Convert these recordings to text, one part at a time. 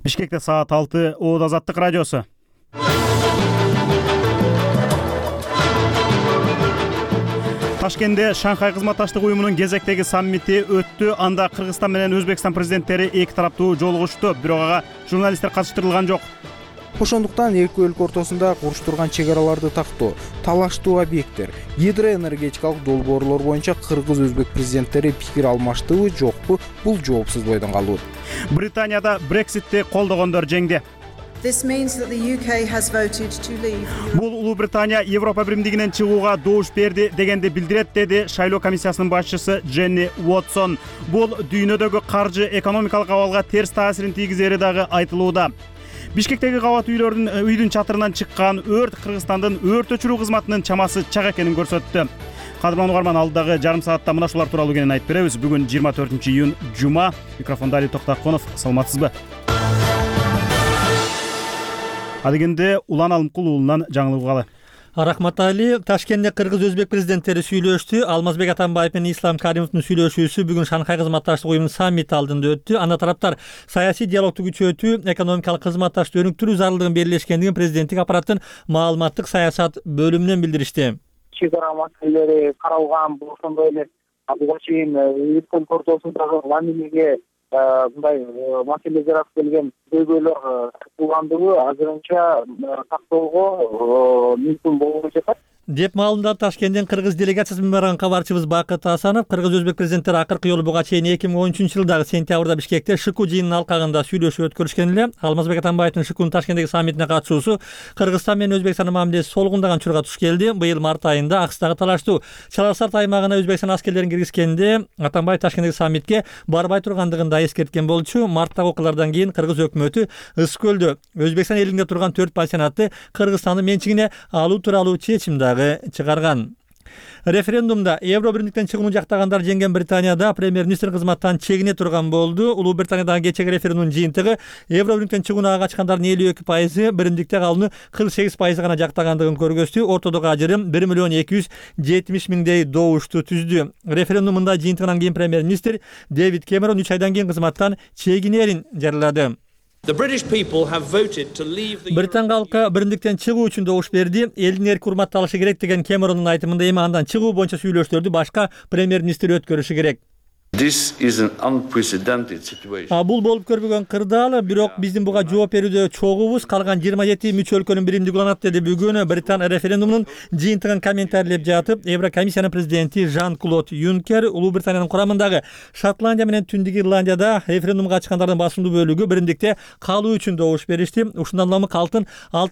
Бишкекте саат 6 Оот Азаттык радиосу. Ташкентте Шанхай кызматташтык уюмунун кезектеги саммити өттү. Анда Кыргызстан менен Өзбекстан президенттери эки тараптуу жолугушту, бирок ага журналисттер катыштырылган жок. Ошондуктан эки өлкө ортосунда куруштурган чек араларды тактоо, талаштуу объекттер, гидроэнергетикалык долбоорлор боюнча кыргыз-өзбек президенттери пикир алмаштыбы, жокпу, бул жоопсуз бойдон калуу. Британияда Брекситти колдогондор жеңди. Бул Улуу Британия Европа биримдигинен чыгууга добуш берди дегенди билдирет, деди шайлоо комиссиясынын башчысы Дженни Уотсон. Бул дүйнөдөгү каржы экономикалык абалга терс таасирин тийгизери дагы айтылууда. Бишкектеги кабат үйдүн чатырынан чыккан өрт Кыргызстандын өрт өчүрүү кызматынын чамасы чак экенин көрсөттү. Кадырлан угарман, алдагы жарым саатта мына ушулар тууралуу кенен айтып беребиз. Бүгүн 24-июнь жума. Микрофонда Али Токтаконов. Саламатсызбы? Адегенде Улан Алымкул уулунан жаңылык угалы. Рахмат Али. Ташкентте кыргыз-өзбек президенттери сүйлөштү. Алмазбек Атамбаев менен Ислам Каримовдун сүйлөшүүсү бүгүн Шанхай кызматташтык уюмунун саммити алдында өттү. Анда тараптар саясий диалогду күчөтүү, экономикалык кызматташтыкты өнүктүрүү зарылдыгын белгилешкендигин президенттик аппараттын маалыматтык саясат бөлүмүнөн билдиришти. Чек ара маселелери каралган, ошондой эле буга чейин эки өлкө ортосундагы мамилеге мындай маселе жаратып келген көйгөйлөр такталгандыгы азырынча тактоого мүмкүн болбой жатат деп маалымдады Ташкенттен кыргыз делегациясы менен барган кабарчыбыз Бакыт Асанов. Кыргыз-өзбек президенттери акыркы жолу буга чейин 2013-жылдагы сентябрда Бишкекте ШИКУ жыйынынын алкагында сүйлөшүү өткөрүшкөн эле. Алмазбек Атамбаевдин ШИКУнун Ташкенттеги саммитине катышуусу Кыргызстан менен Өзбекстандын мамилеси солгундаган учурга туш келди. Быйыл март айында Акстагы талаштуу Чаласарт аймагына Өзбекстан аскерлерин киргизгенде Атамбаев Ташкенттеги саммитке барбай тургандыгын да эскерткен болчу. Марттагы окуялардан кийин Кыргыз өкмөтү Ысык көлдө Өзбекстан элинде турган 4 пансионатты Кыргызстандын менчигине алуу тууралуу чечим чыгарган. Референдумда Евро биримдиктен чыгууну жактагандар жеңген Британияда премьер-министр кызматтан чегине турган болду. Улуу Британиядагы кечеги референдумдун жыйынтыгы Евро биримдиктен чыгууга качкандардын 52%, биримдикте калууну 48% гана жактагандыгын көргөздү. Ортодогу ажырым 1.270.000 добушту түздү. Референдумда жыйынтыгынан кийин премьер-министр Дэвид Кэмерон 3 айдан кийин кызматтан чегинерин жарыялады. Британ калкы биримдиктен чыгуу үчүн добуш берди. Элдин эрки урматталышы керек деген Кэмерондун айтымында эми андан чыгуу боюнча сүйлөшүүлөрдү башка премьер-министр өткөрүшү керек. Бул болуп көрбөгөн кырдаал, бирок биздин буга жооп берүүдө чогубуз. Калган 27 мүчө өлкөнүн биримдиги уланат, деди бүгүн Британ референдумунун жыйынтыгын комментарийлеп жатып Еврокомиссиянын президенти Жан-Клод Юнкер. Улуу Британиянын курамындагы Шотландия менен Түндүк Ирландияда референдумга катышкандардын басымдуу бөлүгү биримдикте калуу үчүн добуш беришти. Ушундан улам калктын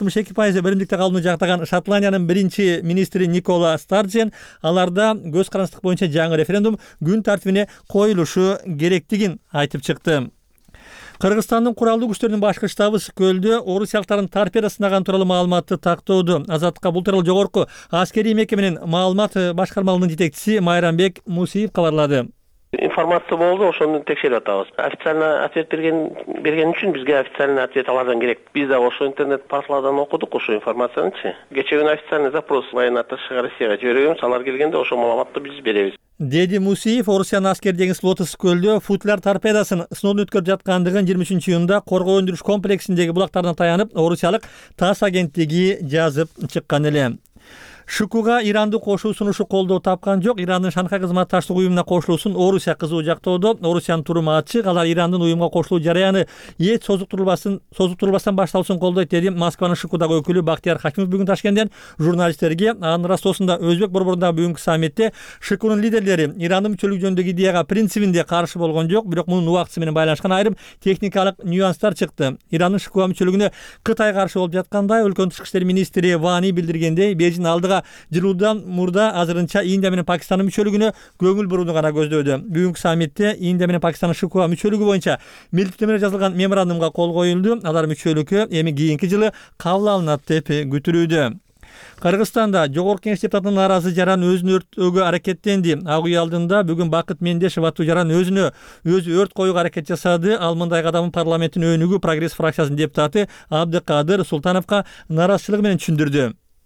62% биримдикте калууну жактаган Шотландиянын биринчи министри Никола Старджен аларда көз карандык боюнча жаңы референдум күн тартибине коюлушу керектигин айтып чыкты. Кыргызстандын куралдуу күчтөрүнүн башкы штабы Ысык көлдө орусиялыктардын торпеда сынаган тууралуу маалыматты тактоодо. Азаттыкка бул тууралуу жогорку аскерий мекеменин маалымат башкармалыгынын жетекчиси Майрамбек Мусиев кабарлады. Информация болду, ошону текшерип атабыз. Официально ответ берген үчүн бизге официальный ответ алардан керек. Биз да ошо интернет порталдан окудук ошо информациянычы. Кечээ күнү официальный запрос военно-атташе Россияга жиберебиз, алар келгенде ошо маалыматты биз беребиз. Деди Мусиев Орусиянын аскердеги флоты Ысык көлдө футляр торпедасын сыноодон өткөрүп жаткандыгын 23-июнда коргоо өндүрүш комплексиндеги булактарына таянып, орусиялык ТАСС агенттиги жазып чыккан эле. ШИКУга Иранды кошуу сунушу колдоо тапкан жок. Ирандын Шанхай кызматташтык уюмуна кошулуусун Орусия кызуу жактоодо. Орусиянын туруму ачык. Алар Ирандын уюмга кошулуу жараяны эч созуктурулбастан башталсын колдойт, деди Москванын ШИКУдагы өкүлү Бактияр Хакимов бүгүн Ташкенттен журналисттерге. Анын ырастоосунда Өзбек борборундагы бүгүнкү саммитте ШИКУнун лидерлери Ирандын мүчөлүгү жөнүндөгү идеяга принцибинде каршы болгон жок, бирок мунун убактысы менен байланышкан айрым техникалык нюанстар чыкты. Ирандын ШИКУга мүчөлүгүнө Кытай каршы болуп жаткандай, өлкөнүн тышкы иштер министри Вани билдиргендей, Бейжиң алдыга жылуудан мурда азырынча Индия менен Пакистандын мүчөлүгүнө көңүл бурууну гана көздөдү. Бүгүнкү саммитте Индия менен Пакистандын ШИКУга мүчөлүгү боюнча милдеттенме жазылган меморандумга кол коюлду. Алар мүчөлүккө эми кийинки жылы кабыл алынат деп күтүлүүдө. Кыргызстанда жогорку кеңеш депутатынын нааразы жаран өзүн өрттөөгө аракеттенди. Ак үй алдында бүгүн Бакыт Мендешев аттуу жаран өзү өрт коюуга аракет жасады. Ал мындай кадамын парламенттин өнүгүү прогресс фракциясынын депутаты Абдыкадыр Султановго нааразычылыгы менен түшүндүрдү.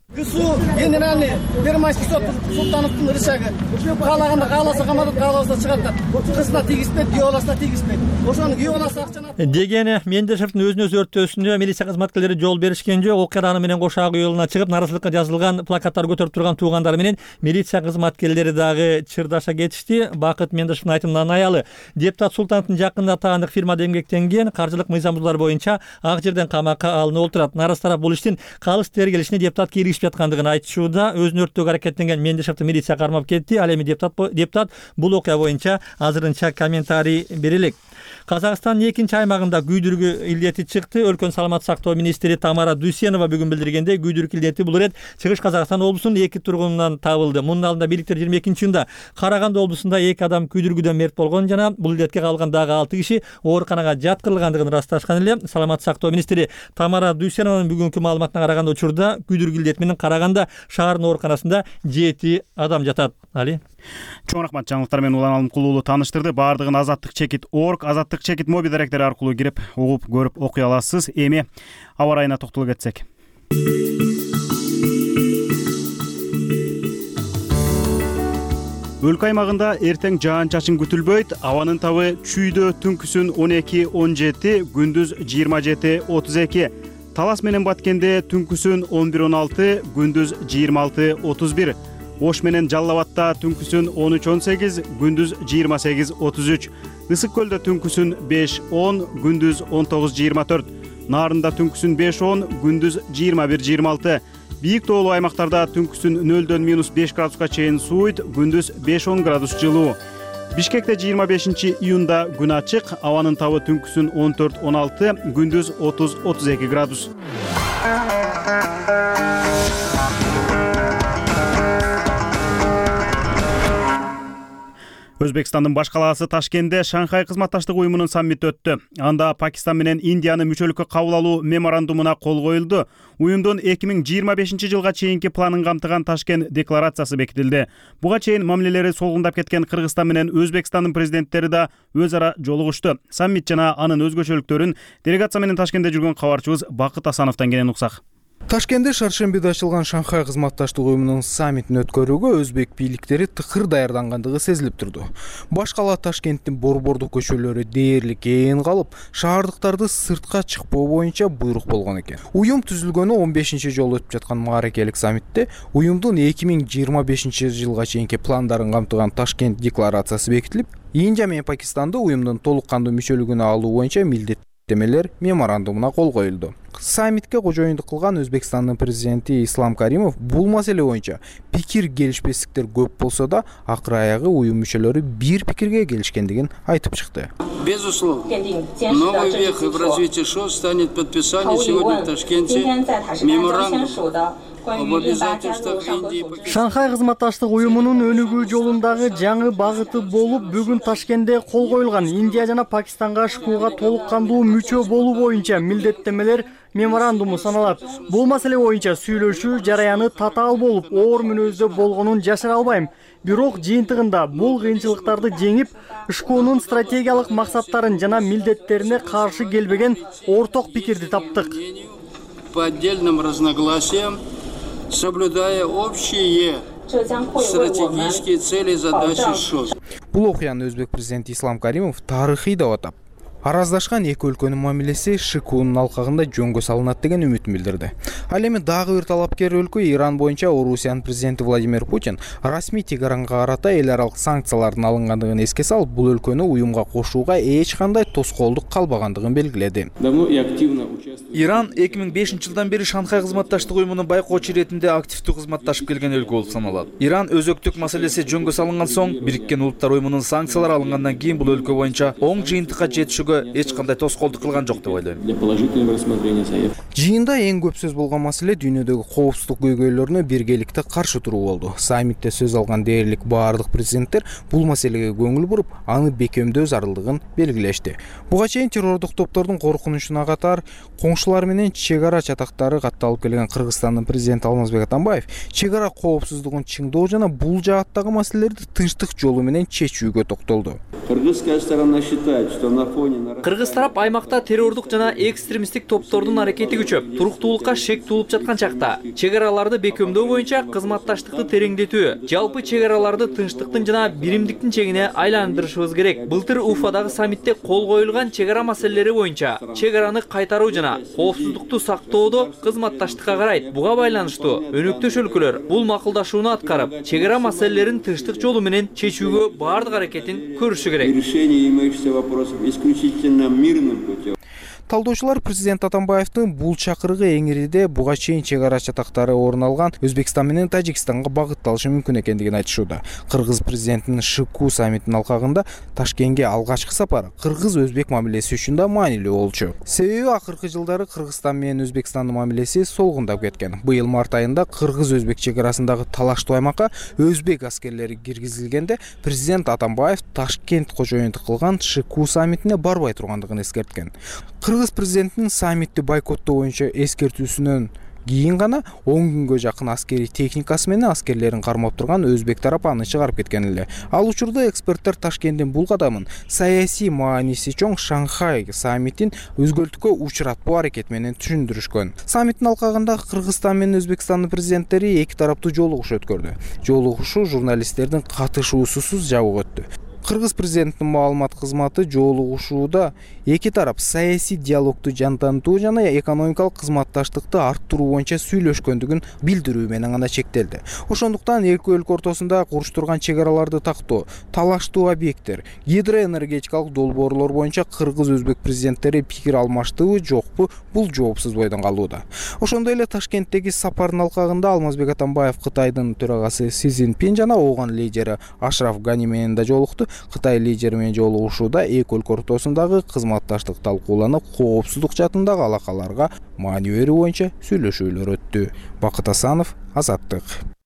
ГСУ генеральный Первомайский сот Султановдун рычагы. Каалаганда кааласа каматат, кааласа чыгартат. Кызына тийгизбейт, күйөө баласына тийгизбейт. Ошону күйөө баласы акчаны деген Мендешевдин өзүн өзү өрттөөсүнө милиция кызматкерлери жол беришкен жок. Окуя менен кошо ак юлуна чыгып, наразылыкка жазылган плакаттар көтөрүп турган туугандары менен милиция кызматкерлери дагы чырдаша кетишти. Бакыт Мендешевдин айтымынан аялы депутат Султановдун жакында таандык фирмада эмгектенген, каржылык мыйзам бузуулар боюнча ак жерден камакка алынып отурат. Наразы тарап бул иштин калыс тергелишине депутат киргизип жаткандыгын айтышууда. Өзүн өрттөөгө аракеттенген Мендешевди милиция кармап кетти. Ал эми депутат бул окуя боюнча азырынча комментарий бере элек. Казакстандын экинчи аймагында күйдүргү илдети чыкты. Өлкөнүн саламаттык сактоо министри Тамара Дүйсенова бүгүн билдиргендей, күйдүргү илдети бул ирет Чыгыш Казакстан облусунун 2 тургунунан табылды. Мунун алдында бийликтер 22-июнда Караганды облусунда 2 адам күйдүргүдөн мерт болгон жана бул илдетке калган дагы 6 киши ооруканага жаткырылгандыгын ырасташкан эле. Саламаттык сактоо министри Тамара Дүйсенованын бүгүнкү маалыматына караганда учурда күйдүргү илдет менен Караганда шаарынын ооруканасында 7 адам жатат. Али Чоң рахмат, жаңылыктар менен Улан Алымкулуулу тааныштырды. Баардыгын Азаттык Чекит орг, Азаттык Чекит мобил даректери аркылуу кирип, угуп, көрүп окуй аласыз. Эми аба ырайына токтолуп кетсек. Өлкө аймагында эртең жаан-чачын күтүлбөйт. Абанын табы чүйдө түнкүсүн 12-17, күндүз 27-32. Талас менен Баткенде түнкүсүн 11-16, күндүз 26-31. Ош менен Жалал Абадта түнкүсүн 13-18, күндүз 28-33. Ысык көлдө түнкүсүн 5-10, күндүз 19-24. Нарында түнкүсүн 5-10, күндүз 21-26. Бийик тоолуу аймактарда түнкүсүн 0-5 градуска чейин сууйт, күндүз 5-10 градус жылуу. Бишкекте 25-июнда күн ачык, абанын табы түнкүсүн 14-16, күндүз 30-32 градус. Өзбекстандын баш калаасы Ташкентте Шанхай кызматташтык уюмунун саммити өттү. Анда Пакистан менен Индияны мүчөлүккө кабыл алуу меморандумуна кол коюлду. Уюмдун 2025 жылга чейинки планын камтыган Ташкент декларациясы бекитилди. Буга чейин мамилелери солгундап кеткен Кыргызстан менен Өзбекстандын президенттери да өз ара жолугушту. Саммит жана анын өзгөчөлүктөрүн делегация менен Ташкентте жүргөн кабарчыбыз Бакыт Асановдон кенен уксак. Ташкентте шаршембиде ачылган Шанхай кызматташтык уюмунун саммитин өткөрүүгө өзбек бийликтери тыкыр даярдангандыгы сезилип турду. Баш кала Ташкенттин борбордук көчөлөрү дээрлик ээн калып, шаардыктарды сыртка чыкпоо боюнча буйрук болгон экен. Уюм түзүлгөнү 15 жолу өтүп жаткан мааракелик саммитте уюмдун 2025 жылга чейинки пландарын камтыган Ташкент декларациясы бекитилип, Индия менен Пакистанды уюмдун толук кандуу мүчөлүгүнө алуу боюнча милдеттемелер меморандумуна кол коюлду. Саммитке кожоюндук кылган Өзбекстандын президенти Ислам Каримов бул маселе боюнча пикир келишпестиктер көп болсо да, акыры аягы уюм мүчөлөрү бир пикирге келишкендигин айтып чыкты. Безусловно, новый век в развитии ШОС станет подписание сегодня в Ташкенте меморандума. Шанхай кызматташтык уюмунун өнүгүү жолундагы жаңы багыты болуп, бүгүн Ташкентте кол коюлган Индия жана Пакистанга ШКУга толук кандуу мүчө болуу боюнча милдеттемелер меморандуму саналат. Бул маселе боюнча сүйлөшүү жараяны татаал болуп, оор мүнөздө болгонун жашыра албайм. Бирок жыйынтыгында бул кыйынчылыктарды жеңип, ШКУнун стратегиялык максаттарын жана милдеттерине каршы келбеген орток пикирди таптык. По отдельным разногласиям, соблюдая общие стратегические цели и задачи ШОС. Бул окуяны өзбек президенти Ислам Каримов тарыхый деп атап, араздашкан эки өлкөнүн мамилеси ШКУнун алкагында жөнгө салынат деген үмүтүн билдирди. Ал эми дагы бир талапкер өлкө Иран боюнча Орусиянын президенти Владимир Путин расмий Тегаранга карата эл аралык санкциялардын алынгандыгын эске салып, бул өлкөнү уюмга кошууга эч кандай тоскоолдук калбагандыгын белгиледи. Иран 2005 жылдан бери Шанхай кызматташтык уюмунун байкоочу иретинде активдүү кызматташып келген өлкө болуп саналат. Иран өзөктүк маселеси жөнгө салынган соң, Бириккен Улуттар уюмунун санкциялар алынгандан кийин бул өлкө боюнча оң жыйынтыкка жетишүүгө эч кандай тоскоолдук кылган жок деп ойлойм. Жыйында эң көп сөз болгон маселе дүйнөдөгү коопсуздук көйгөйлөрүнө биргеликте каршы туруу болду. Саммитте сөз алган дээрлик баардык президенттер бул маселеге көңүл буруп, аны бекемдөө зарылдыгын белгилешти. Буга чейин террордук топтордун коркунучуна катар коңшулар менен чек ара чатактары катталып келген Кыргызстандын президенти Алмазбек Атамбаев чек ара коопсуздугун чыңдоо жана бул жааттагы маселелерди тынчтык жолу менен чечүүгө токтолду. Кыргызская сторона считает, что на фоне Кыргыз тарап аймакта террордук жана экстремисттик топтордун аракети күчөп, туруктуулукка шек туулуп жаткан чакта чек араларды бекемдөө боюнча кызматташтыкты тереңдетүү, жалпы чек араларды тынчтыктын жана биримдиктин чегине айландырышыбыз керек. Былтыр Уфадагы саммитте кол коюлган чек ара маселелери боюнча чек араны кайтаруу жана коопсуздукту сактоодо кызматташтыкка карайт. Буга байланыштуу өнөктөш өлкөлөр бул макулдашууну аткарып, чек ара маселелерин тынчтык жолу менен чечүүгө баардык аракетин көрүшү керек. Решение имеющихся вопросов исключительно мирным путем. Талдоочулар президент Атамбаевдин бул чакырыгы эңириде буга чейин чек ара чатактары орун алган Өзбекстан менен Тажикстанга багытталышы мүмкүн экендигин айтышууда. Кыргыз президентинин ШКУ саммитинин алкагында Ташкентке алгачкы сапары кыргыз-өзбек мамилеси үчүн да маанилүү болчу. Себеби акыркы жылдары Кыргызстан менен Өзбекстандын мамилеси солгундап кеткен. Быйыл март айында кыргыз-өзбек чек арасындагы талаштуу аймакка өзбек аскерлери киргизилгенде президент Атамбаев Ташкент кожоюнтук кылган ШКУ саммитине барбай тургандыгын эскерткен. Кыргыз президентинин саммитти бойкоттоо боюнча эскертүүсүнөн кийин гана 10 күнгө жакын аскери техникасы менен аскерлерин кармап турган өзбек тарапы аны чыгарып кеткен эле. Ал учурда эксперттер Ташкенттин бул кадамын саясий мааниси чоң Шанхай саммитин өзгөртүүгө учуратпоо аракети менен түшүндүрүшкөн. Саммиттин алкагында Кыргызстан менен Өзбекстандын президенттери эки тараптуу жолугуш өткөрдү. Жолугушуу журналисттердин катышуусусуз жабык өттү. Кыргыз президентинин маалымат кызматы жолугушууда эки тарап саясий диалогду жандантуу жана экономикалык кызматташтыкты арттыруу боюнча сүйлөшкөндүгүн билдирүү менен гана чектелди. Ошондуктан эки өлкө ортосунда куруштурган чек араларды тактоо, талаштуу объекттер, гидроэнергетикалык долбоорлор боюнча кыргыз-өзбек президенттери пикир алмаштыбы, жокпу, бул жоопсуз бойдон калууда. Ошондой эле Ташкенттеги сапардын алкагында Алмазбек Атамбаев Кытайдын төрагасы Си Цзиньпин жана Ооган лидери Ашраф Гани менен да жолукту. Кытай лидери менен жолугушууда эки өлкө ортосундагы кызматташтык талкууланып, коопсуздук жаатындагы алакаларга маани берүү боюнча сүйлөшүүлөр өттү. Бакыт Асанов, Азаттык.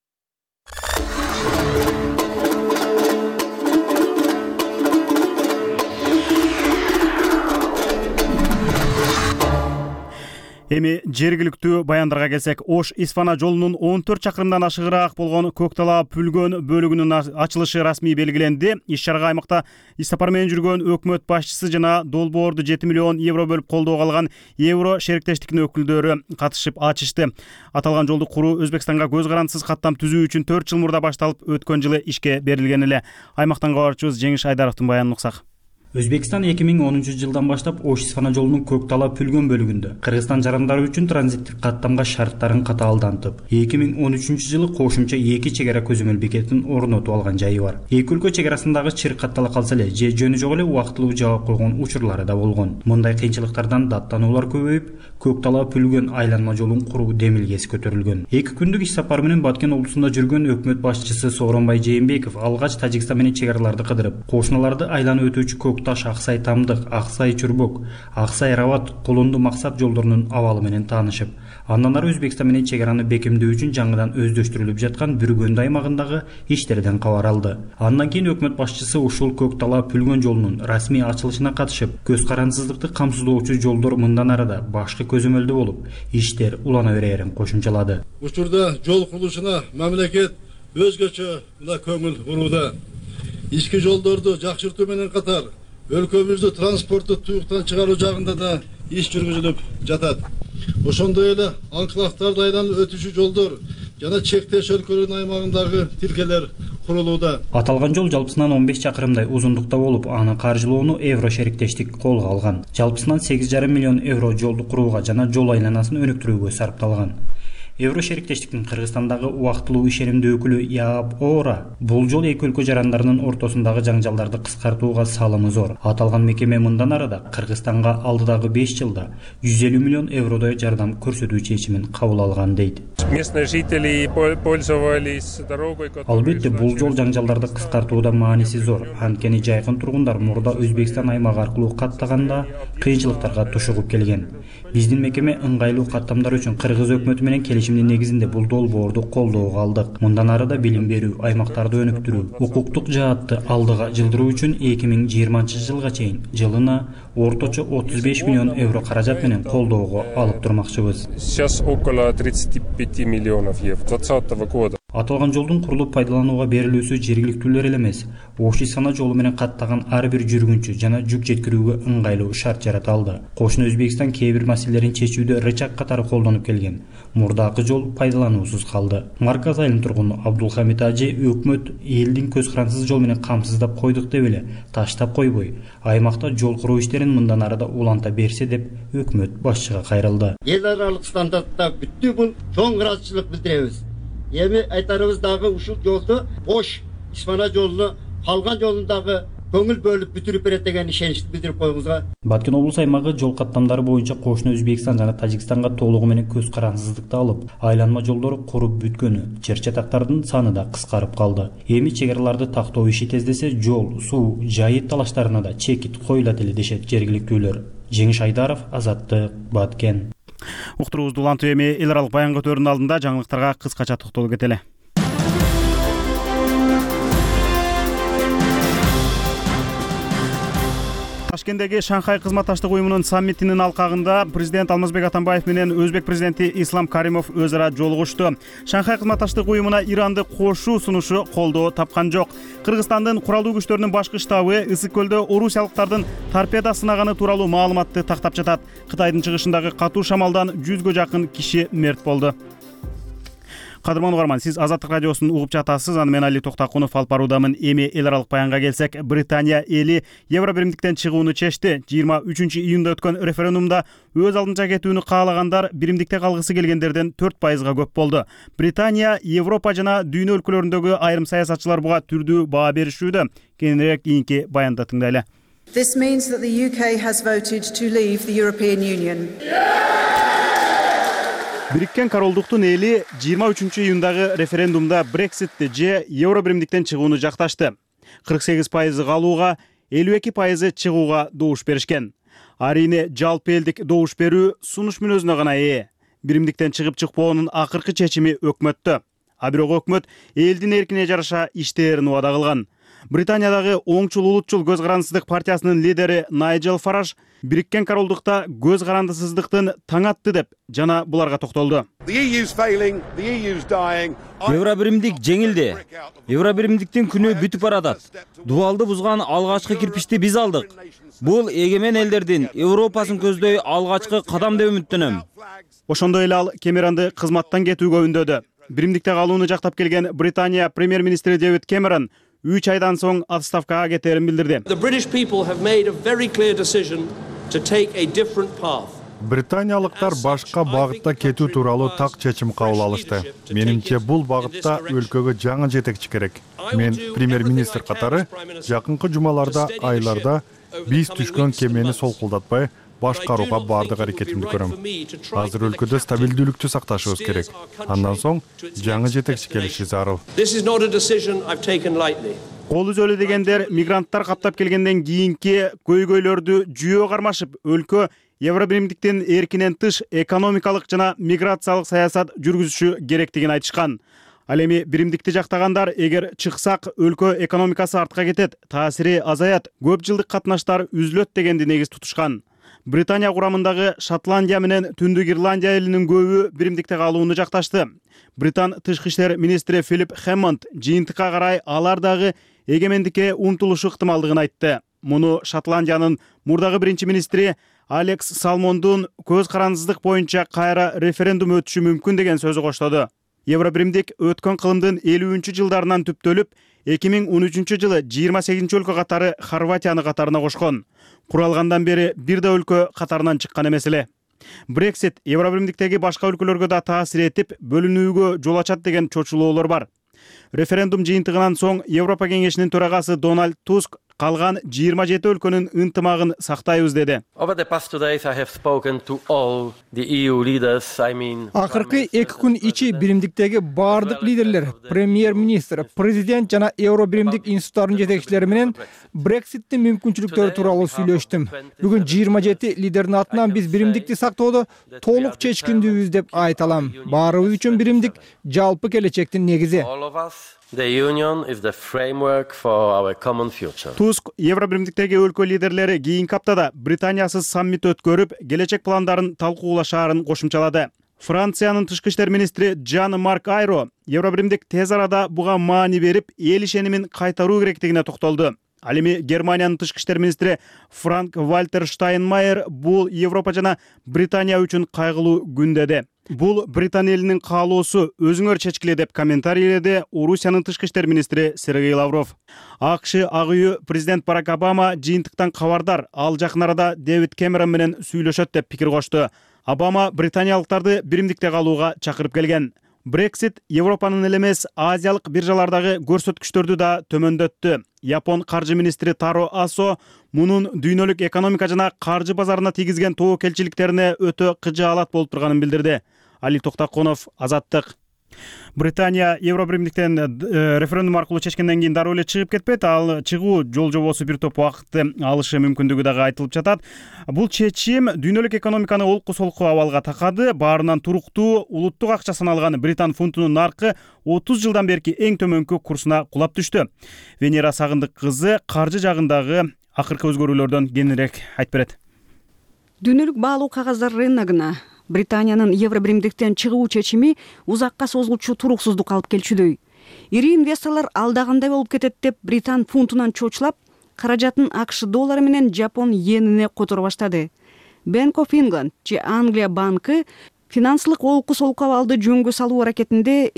Эми жергиликтүү баяндарга келсек, Ош-Исфана жолунун 14 чакырымдан ашыгыраак болгон Көктала Пүлгөн бөлүгүнүн ачылышы расмий белгиленди. Иш-чарага аймакта иссапар менен жүргөн өкмөт башчысы жана долбоорду 7 миллион евро бөлүп колдоого алган Евро шериктештиктин өкүлдөрү катышып ачышты. Аталган жолду куруу Өзбекстанга көз карандысыз каттам түзүү үчүн 4 жыл мурда башталып, өткөн жылы ишке берилген эле. Аймактан кабарчыбыз Жеңиш Айдаровдун баянын уксак. Өзбекстан 2010 жылдан баштап Ош-Исфана жолунун Көктала Пүлгөн бөлүгүндө Кыргызстан жарандары үчүн транзиттик каттамга шарттарын катаалдантып, 2013 жылы кошумча 2 чек ара көзөмөл бекетин орнотуп алган жайы бар. Эки өлкө чек арасындагы чыр каттала калса эле, же жөнү жок эле убактылуу жаап койгон учурлары да болгон. Мындай кыйынчылыктардан даттануулар көбөйүп, Көктала Пүлгөн айланма жолун куруу демилгеси көтөрүлгөн. 2 күндүк иш сапары менен Баткен облусунда жүргөн өкмөт башчысы Сооронбай Жээнбеков алгач Тажикстан менен чек араларды кыдырып, кошуналарды айланып өтүүчү Таш, Аксай Тамдык, Аксай Чурбок, Аксай Рават, Колунду Максат жолдорунун абалы менен таанышып, андан ары Өзбекстан менен чек араны бекемдөө үчүн жаңыдан өздөштүрүлүп жаткан Бүргөндү аймагындагы иштерден кабар алды. Андан кийин өкмөт башчысы ушул Көктала Пүлгөн жолунун расмий ачылышына катышып, көз карандысыздыкты камсыздоочу жолдор мындан арада башкы көзөмөлдө болуп, иштер улана берерин кошумчалады. Учурда жол курулушуна мамлекет өзгөчө көңүл бурууда. Ички жолдорду жакшыртуу менен катар өлкөбүздү транспортту туюктан чыгаруу жагында да иш жүргүзүлүп жатат. Ошондой эле анклавдарды айланып өтүүчү жолдор жана чектеш өлкөлөрдүн аймагындагы тилкелер курулууда. Аталган жол жалпысынан 15 чакырымдай узундукта болуп, аны каржылоону Евро шериктештик колго алган. Жалпысынан 8,5 миллион евро жолду курууга жана жол айланасын өнүктүрүүгө сарпталган. Евро шериктештиктин Кыргызстандагы убактылуу ишенимдүү өкүлү Яап Ора бул жол эки өлкө жарандарынын ортосундагы жаңжалдарды кыскартууга салымы зор. Аталган мекеме мындан арада Кыргызстанга алдыдагы 5 жылда 150 миллион евродой жардам көрсөтүү чечимин кабыл алган дейт. Албетте бул жол жаңжалдарды кыскартууда мааниси зор. Анткени жайкын тургундар мурда Өзбекстан аймагы аркылуу каттаганда кыйынчылыктарга тушугуп келген. Биздин мекеме ыңгайлуу каттамдар үчүн Кыргыз өкмөтү менен келишимдин негизинде бул долбоорду колдоого алдык. Мындан арада билим берүү, аймактарды өнүктүрүү, укуктук жаатты алдыга жылдыруу үчүн 2020 жылга чейин жылына орточо 35 миллион евро каражат менен колдоого алып турмакчыбыз. Сейчас около 35 миллионов евро 2020 года. Аталган жолдун курулуп пайдаланууга берилүүсү жергиликтүүлөр эле эмес, Ош Исфана жолу менен каттаган ар бир жүргүнчү жана жүк жеткирүүгө ыңгайлуу шарт жарата алды. Кошуна Өзбекстан кээ бир маселелерин чечүүдө рычаг катары колдонуп келген. Мурдакы жол пайдалануусуз калды. Марказ айылынын тургуну Абдулхамид Ажи өкмөт элдин көз карансыз жол менен камсыздап койдук деп эле таштап койбой, аймакта жол куруу иштерин мындан арада уланта берсе деп өкмөт башчыга кайрылды. Эл аралык стандартта бүттү бул чоң ыраазычылык билдиребиз. Эми айтарыбыз дагы ушул жолду Ош Исфана жолуну калган жолундагы көңүл бөлүп бүтүрүп берет деген ишеничти билдирип коюңузга. Баткен облус аймагы жол каттамдары боюнча кошуна Өзбекстан жана Тажикстанга толугу менен көз карансыздыкты алып, айланма жолдору куруп бүткөнү, чер чатактардын саны да кыскарып калды. Эми чек араларды тактоо иши тездесе, жол, суу, жайыт талаштарына да чекит коюлат эле дешет жергиликтүүлөр. Жеңиш Айдаров, Азаттык, Баткен. Уктуруубузду улантып эми эл аралык баян көтөрүүнүн алдында жаңылыктарга кыскача токтолуп кетели. Ташкенттеги Шанхай кызматташтык уюмунун саммитинин алкагында президент Алмазбек Атамбаев менен Өзбек президенти Ислам Каримов өз ара жолугушту. Шанхай кызматташтык уюмуна Иранды кошуу сунушу колдоо тапкан жок. Кыргызстандын куралдуу күчтөрүнүн башкы штабы Ысык көлдө орусиялыктардын торпеда сынаганы тууралуу маалыматты тактап жатат. Кытайдын чыгышындагы катуу шамалдан 100гө жакын киши мерт болду. Кадырман угарман, сиз Азаттык радиосун угуп жатасыз. Аны мен Али Токтакунов алып баруудамын. Эми эл аралык баянга келсек, Британия эли Евро биримдиктен чыгууну чечти. 23-июнда өткөн референдумда өз алдынча кетүүнү каалагандар биримдикте калгысы келгендерден 4%га көп болду. Британия, Европа жана дүйнө өлкөлөрүндөгү айрым саясатчылар буга түрдүү баа беришүүдө. Кийинирээк кийинки баянда тыңдайлы. This means that the UK has voted to leave the European Union. Бириккен Королдуктун эли 23-июндагы референдумда Брекситти же Евро биримдиктен чыгууну жакташты. 48% калууга, 52% чыгууга добуш беришкен. Арийне жалпы элдик добуш берүү сунуш мүнөзүнө гана ээ. Биримдиктен чыгып чыкпоонун акыркы чечими өкмөттө. А бирок өкмөт элдин эркине жараша иштерин убада кылган. Британиядагы оңчул улутчул көз карандысыздык партиясынын лидери Найджел Фараж Бириккен Королдукта көз карандысыздыктын таң атты деп жана буларга токтолду. Евро биримдик жеңилди. Евро биримдиктин күнү бүтүп баратат. Дуалды бузган алгачкы кирпичти биз алдык. Бул эгемен элдердин Европасын көздөй алгачкы кадам деп үмүттөнөм. Ошондой эле ал Кэмеронду кызматтан кетүүгө үндөдү. Биримдикте калууну жактап келген Британия премьер-министри Дэвид Кэмерон 3 айдан соң отставкага кетерин билдирди. Британиялыктар башка багытта кетүү тууралуу так чечим кабыл алышты. Менимче бул багытта өлкөгө жаңы жетекчи керек. Мен премьер-министр катары жакынкы жумаларда, айларда биз түшкөн кемени солкулдатпай башкарууга бардык аракетимди көрөм. Азыр өлкөдө стабилдүүлүктү сакташыбыз керек. Андан соң жаңы жетекчи келиши зарыл. Кол үзөлү дегендер мигранттар каптап келгенден кийинки көйгөйлөрдү жүйө кармашып, өлкө Евро биримдиктин эркинен тыш экономикалык жана миграциялык саясат жүргүзүшү керектигин айтышкан. Ал эми биримдикти жактагандар эгер чыксак өлкө экономикасы артка кетет, таасири азаят, көп жылдык катнаштар үзүлөт дегенди негиз тутушкан. Британия курамындагы Шотландия менен Түндүк Ирландия элинин көбү биримдикте калууну жакташты. Британ тышкы иштер министри Филипп Хэммонд жыйынтыкка карай алар дагы эгемендикке умтулушу ыктымалдыгын айтты. Муну Шотландиянын мурдагы биринчи министри Алекс Салмондун көз карандысыздык боюнча кайра референдум өтүшү мүмкүн деген сөзү коштоду. Евро биримдик өткөн кылымдын 50-жылдарынан түптөлүп, 2013-жылы 28 өлкө катары Хорватияны катарына кошкон. Куралгандан бери бир да өлкө катарынан чыккан эмес эле. Брексит Евро биримдиктеги башка өлкөлөргө да таасир этип, бөлүнүүгө жол ачат деген чочулоолор бар. Референдум жыйынтыгынан соң Европа кеңешинин төрагасы Дональд Туск калган 27 өлкөнүн ынтымагын сактайбыз деди. Акыркы 2 күн ичи биримдиктеги бардык лидерлер, премьер-министр, президент жана Евро биримдик институттарынын жетекчилери менен Брекситтин мүмкүнчүлүктөрү тууралуу сүйлөштүм. Бүгүн 27 лидердин атынан биз биримдикти сактоодо толук чечкиндүүбүз деп айта алам. Баарыбыз үчүн биримдик жалпы келечектин негизи. The union is the framework for our common future. Туск Евро биримдиктеги өлкө лидерлери кийинки аптада Британиясыз саммит өткөрүп, келечек пландарын талкуулашаарын кошумчалады. Франциянын тышкы иштер министри Жан-Марк Айро Евро биримдик тез арада буга маани берип, эл ишенимин кайтаруу керектигине токтолду. Ал эми Германиянын тышкы иштер министри Франк Вальтер Штайнмайер бул Европа жана Британия үчүн кайгылуу күн деди. Бул Британ элинин каалоосу, өзүңөр чечкиле деп комментарийледи Орусиянын тышкы иштер министри Сергей Лавров. АКШ ак үйү президент Барак Обама жыйынтыктан кабардар, ал жакын арада Дэвид Кэмерон менен сүйлөшөт деп пикир кошту. Обама британиялыктарды биримдикте калууга чакырып келген. Брексит Европанын эле эмес, азиялык биржалардагы көрсөткүчтөрдү да төмөндөттү. Япон каржы министри Таро Асо мунун дүйнөлүк экономика жана каржы базарына тийгизген тобокелчиликтерине өтө кыжаалат болуп турганын билдирди. Али Токтаконов, Азаттык. Британия Евро биримдиктен референдум аркылуу чечкенден кийин дароо эле чыгып кетпейт. Ал чыгуу жол жобосу бир топ убакытты алышы мүмкүндүгү дагы айтылып жатат. Бул чечим дүйнөлүк экономиканы олку солку абалга такады. Баарынан туруктуу улуттук акча саналган британ фунтунун наркы 30 жылдан берки эң төмөнкү курсуна кулап түштү. Венера Сагындык кызы каржы жагындагы акыркы өзгөрүүлөрдөн кеңирээк айтып берет. Дүйнөлүк баалуу кагаздар рыногуна Британиянын Евро биримдиктен чыгуу чечими узакка созулчу туруксуздук алып келчүдөй. Ири инвесторлор алдагандай болуп кетет деп британ фунтунан чочулап, каражатын АКШ доллары менен Жапон йенине которо баштады. Bank of England же Англия банкы финансылык олку солку абалды жөнгө салуу аракетинде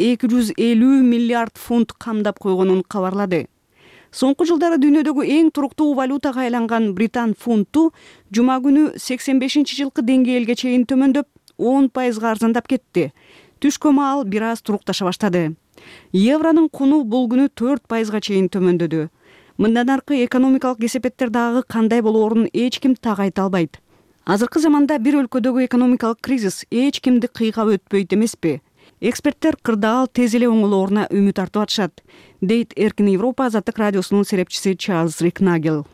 250 миллиард фунт камдап койгонун кабарлады. Соңку жылдары дүйнөдөгү эң туруктуу валютага айланган британ фунту жума күнү 85-жылкы деңгээлге чейин төмөндөп, 10% арзандап кетти. Түшкө маал бир аз турукташа баштады. Евронун куну бул күнү 4% чейин төмөндөдү. Мындан аркы экономикалык кесепеттер дагы кандай болоорун эч ким так айта албайт. Азыркы заманда бир өлкөдөгү экономикалык кризис эч кимди кыйгап өтпөйт эмеспи? Эксперттер кырдаал тез эле оңолоруна үмүт артып атышат, дейт Эркин Европа Азаттык радиосунун серепчиси Чарльз Рикнагел.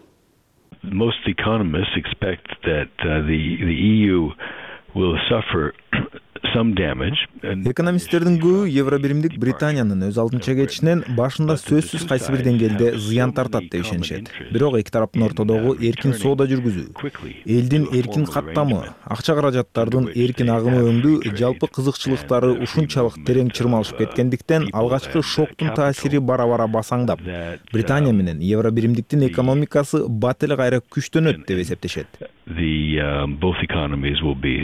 Most economists expect that the EU will suffer some damage. Экономисттердин көбү Евро биримдик Британиянын өз алдынча кетишинен башында сөзсүз кайсы бир деңгээлде зыян тартат деп ишенишет. Бирок эки тараптын ортодогу эркин соода жүргүзүү, элдин эркин каттамы, акча каражаттардын эркин агымы өңдүү жалпы кызыкчылыктары ушунчалык терең чырмалышып кеткендиктен алгачкы шоктун таасири бара-бара басаңдап, Британия менен Евро биримдиктин экономикасы бат эле кайра күчтөнөт деп эсептешет. Both economies will be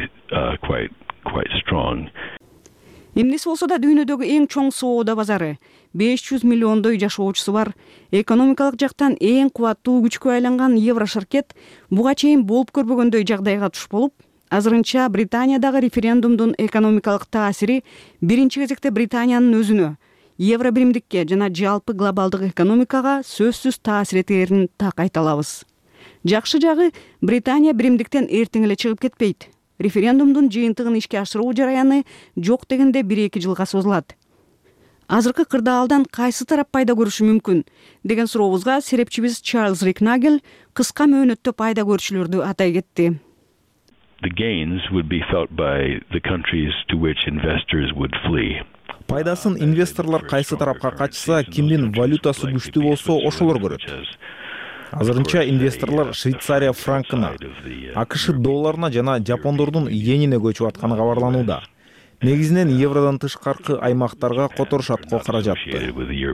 quite strong. Эмнеси болсо да дүйнөдөгү эң чоң соода базары, 500 миллиондой жашоочусу бар, экономикалык жактан эң кубаттуу күчкө айланган Еврошаркет буга чейин болуп көрбөгөндөй жагдайга туш болуп, азырынча Британиядагы референдумдун экономикалык таасири биринчи кезекте Британиянын өзүнө, Евро биримдикке жана жалпы глобалдык экономикага сөзсүз таасир этерин так айта алабыз. Жакшы жагы Британия биримдиктен эртең эле чыгып кетпейт. Референдумдун жыйынтыгын ишке ашыруу жараяны жок дегенде 1-2 жылга созулат. Азыркы кырдаалдан кайсы тарап пайда көрүшү мүмкүн деген сурообузга серепчибиз Чарльз Рикнагел кыска мөөнөттө пайда көрчүлөрдү атай кетти. The gains would be felt by the countries to which investors would flee. Пайдасын инвесторлор кайсы тарапка качса, кимдин валютасы күчтүү болсо ошолор көрөт. Азырынча инвесторлор Швейцария франкына, АКШ долларына жана жапондордун йенине көчүп атканы кабарланууда. Негизинен евродон тышкаркы аймактарга которушат каражатты.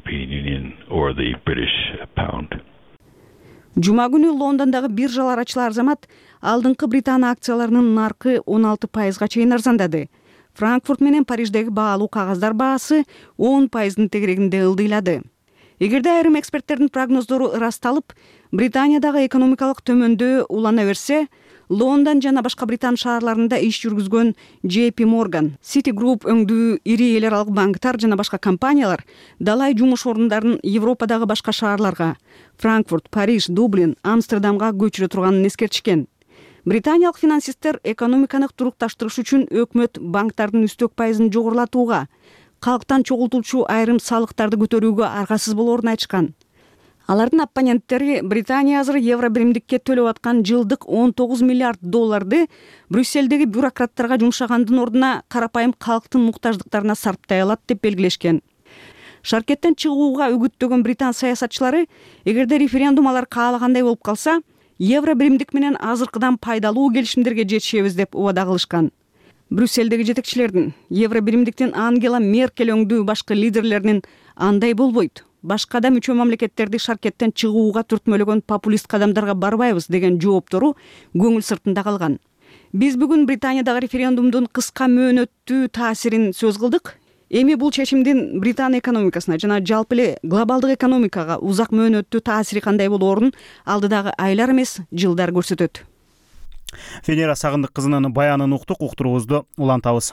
Жума күнү Лондондогу биржалар ачылар замат алдыңкы Британ акцияларынын наркы 16% чейин арзандады. Франкфурт менен Париждеги баалуу кагаздар баасы 10%дын тегерегинде ылдыйлады. Эгерде айрым эксперттердин прогноздору ырасталып, Британиядагы экономикалык төмөндөө улана берсе, Лондон жана башка Британ шаарларында иш жүргүзгөн JP Morgan, Citigroup өңдүү ири эл аралык банктар жана башка компаниялар далай жумуш орундарын Европадагы башка шаарларга, Франкфурт, Париж, Дублин, Амстердамга көчүрө турганын эскертишкен. Британиялык финансисттер экономиканы турукташтырыш үчүн өкмөт банктардын үстөк пайызын жогорулатууга, калктан чогултулчу айрым салыктарды көтөрүүгө аргасыз болоорун айтышкан. Алардын оппоненттери Британия азыр евро биримдикке төлөп аткан жылдык 19 миллиард долларды Брюсселдеги бюрократтарга жумшагандын ордуна карапайым калктын муктаждыктарына сарптай алат деп белгилешкен. Шаркеттен чыгууга үгүттөгөн британ саясатчылары, эгерде референдум алар каалагандай болуп калса, евро биримдик менен азыркыдан пайдалуу келишимдерге жетишебиз деп убада кылышкан. Брюссельдеги жетекчилердин, Евробиримдиктин Ангела Меркель өңдүү башкы лидерлеринин андай болбойт. Башка да мүчө мамлекеттерди шаркеттен чыгууга түртмөлөгөн популист кадамдарга барбайбыз деген жооптору көңүл сыртында калган. Биз бүгүн Британиядагы референдумдун кыска мөөнөттүү таасирин сөз кылдык. Эми бул чечимдин Британия экономикасына жана жалпы эле глобалдык экономикага узак мөөнөттүү таасири кандай болоорун алдыдагы айлар эмес, жылдар көрсөтөт. Венера Сагындык кызынын баянын уктук, уктуруубузду улантабыз.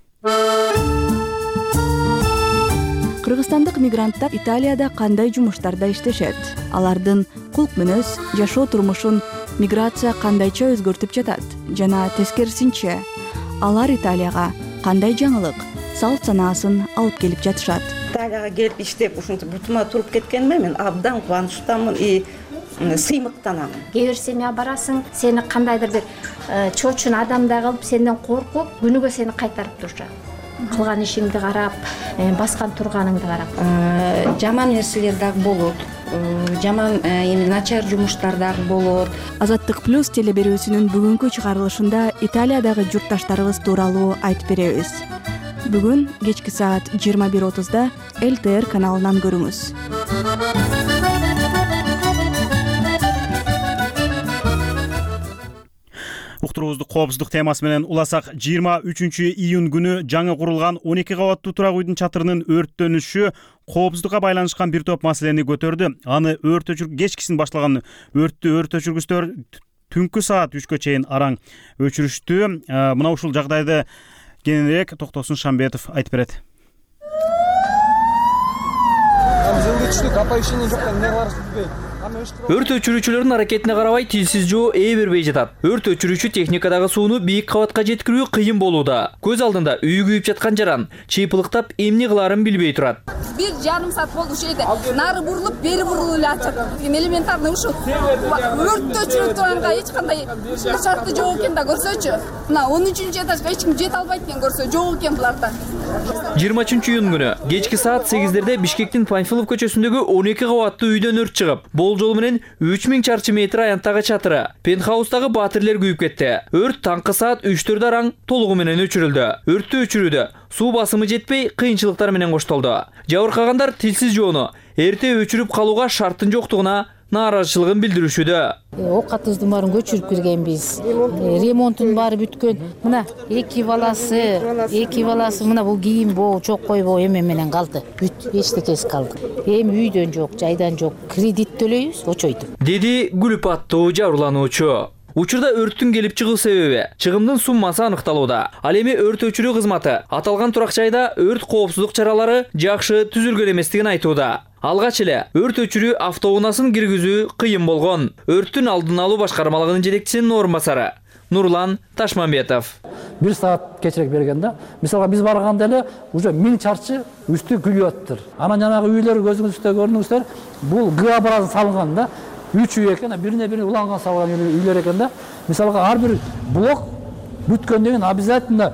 Кыргызстандык мигранттар Италияда кандай жумуштарда иштешет? Алардын кулк мүнөз, жашоо турмушун миграция кандайча өзгөртүп жатат? Жана тескерисинче, алар Италияга кандай жаңылык, салт санаасын алып келип жатышат? Италияга келип иштеп, ушунча бутума туруп кеткениме мен абдан кубанычтамын и сыймыктанамын. Кээ бир семья барасың, сени кандайдыр бир чочун адамдай кылып, сенден коркуп, күнүгө сени кайтарып турушат. Кылган ишиңди карап, баскан турганыңды карап. Жаман нерселер дагы болот. Жаман начар жумуштар дагы болот. Азаттык плюс телеберүүсүнүн бүгүнкү чыгарылышында Италиядагы журтташтарыбыз тууралуу айтып беребиз. Бүгүн кечки саат 21:30 ЛТР каналынан көрүңүз. Уктуруубузду коопсуздук темасы менен уласак, 23-июнь күнү жаңы курулган 12 кабаттуу турак үйдүн чатырынын өрттөнүшү коопсуздукка байланышкан бир топ маселени көтөрдү. Аны өрт өчүрүү кечкисин башталган өрттү өрт өчүргүчтөр түнкү саат 3кө чейин араң өчүрүштү. Мына ушул жагдайды кененирээк Токтосун Шамбетов айтып берет. Өрт өчүрүүчүлөрдүн аракетине карабай тилсиз жоо ээ бербей жатат. Өрт өчүрүүчү техникадагы сууну бийик кабатка жеткирүү кыйын болууда. Көз алдында үйү күйүп жаткан жаран чыйпылыктап эмне кылаарын билбей турат. 1,5 саат болду ушул жерде. Нары бурулуп, бери бурулуп эле атат. Элементарный ушул өрт өчүрүп турганга эч кандай шарты жок экен да көрсөчү. Мына 13-этажга эч ким жете албайт экен көрсө, жок экен буларда. 23-июнь күнү кечки саат 8-дерде Бишкектин Панфилов көчөсүндөгү 12 кабаттуу үйдөн өрт чыгып, жол менен 3000 чарчы метр аянттагы чатыры, пентхаустагы батирлер күйүп кетти. Өрт таңкы саат 3-4 араң толугу менен өчүрүлдү. Өрттү өчүрүүдө суу басымы жетпей, кыйынчылыктар менен коштолду. Жабыркагандар тилсиз жоону эрте өчүрүп калууга шарттын жоктугуна нааразычылыгын билдиришүүдө. Оокатыбыздын баарын көчүрүп киргенбиз. Ремонттун баары бүткөн. Мына эки баласы мына бул кийим чок койбой эме менен калды. Бүт эчтекеси калды. Эми үйдөн жок, жайдан жок. Кредит төлөйбүз, очойду. Деди Гүлүп аттуу жабырлануучу. Учурда өрттүн келип чыгуу себеби, чыгымдын суммасы аныкталууда. Ал эми өрт өчүрүү кызматы аталган турак жайда өрт коопсуздук чаралары жакшы түзүлгөн эместигин айтууда. Алгач эле өрт өчүрүү автоунаасын киргизүү кыйын болгон. Өрттүн алдын алуу башкармалыгынын жетекчисинин орун басары Нурлан Ташмамбетов. 1 саат кечирээк бергенде, мисалга биз барганда эле уже 1000 чарчы үстү күлүп аттыр. Анан жанагы үйлөр көзүңүздө көрдүңүздөр, бул г-образы салынган да. 3 үй экен, бирине-бири уланган салган үйлөр экен да. Мисалга ар бир блок бүткөндөн кийин обязательно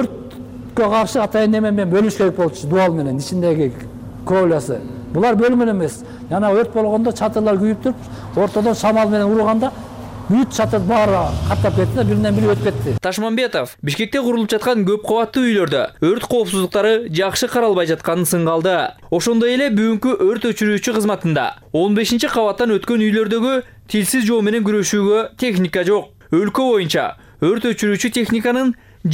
өрткө каршы атайын неме менен бөлүш керек болчу, дуал менен ичиндеги кровлясы. Булар бөлүнгөн эмес. Жана өрт болгондо чатырлар күйүп туруп, ортодон шамал менен урганда бүт чатыр баары каттап кетти да, биринен-бири өтүп кетти. Ташмамбетов Бишкекте курулуп жаткан көп кабаттуу үйлөрдө өрт коопсуздуктары жакшы каралбай жатканын сынгалды. Ошондой эле бүгүнкү өрт өчүрүүчү кызматында 15-кабаттан өткөн үйлөрдөгү тилсиз жоо менен күрөшүүгө техника жок. Өлкө боюнча өрт өчүрүүчү техниканын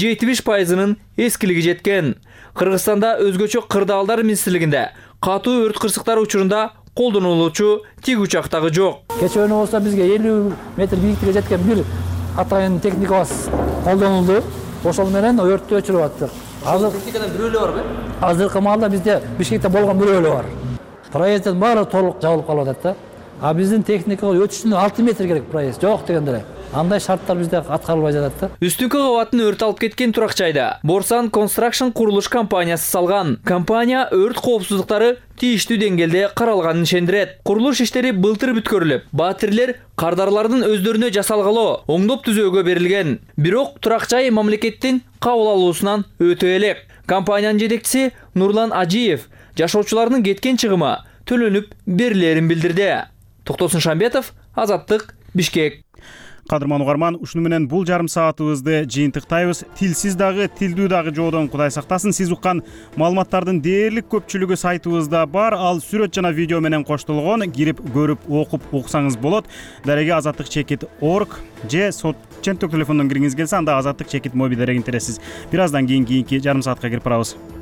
70%-нын эскилиги жеткен. Кыргызстанда өзгөчө кырдаалдар министрлигинде катуу өрт кырсыктары учурунда колдонулуучу тиг учак дагы жок. Кечөөнү болсо бизге 50 метр бийиктикке жеткен бир атайын техникабыз колдонулду. Ошол менен өрттү өчүрүп аттык. Азыр техникадан бирөө эле барбы? Азыркы маалда бизде Бишкекте болгон бирөө эле бар. Проезддин баары толук жабылып калып атат да. А биздин техникага өтүшүнө 6 метр керек проезд. Жок дегенде эле. Андай шарттар bizde аткарылбай жатат да. Үстүнкү кабатын өрт алып кеткен турак жайда Борсан Construction курулуш компаниясы салган. Компания өрт коопсуздуктары тийиштүү деңгээлде каралганын ишендирет. Курулуш иштери былтыр бүткөрүлүп, батирлер кардарлардын өздөрүнө жасалгалы оңдоп түзөөгө берилген. Бирок турак жай мамлекеттин кабыл алуусунан өтө элек. Компаниянын жетекчиси Нурлан Ажиев жашоочулардын кеткен чыгымы төлөнүп берилерин билдирди. Токтосун Шамбетов, Азаттык, Бишкек. Кадырман угарман, ушуну менен бул жарым саатыбызды жыйынтыктайбыз. Тилсиз дагы, тилдүү дагы жоодон Кудай сактасын. Сиз уккан маалыматтардын дээрлик көпчүлүгү сайтыбызда бар. Ал сүрөт жана видео менен коштолгон. Кирип көрүп, окуп уксаңыз болот. Дареги azatlyk.org же сот телефондон кириңиз келсе, анда Azatlyk мобил дарегин тересиз. Бир аздан кийинки жарым саатка кирип барабыз.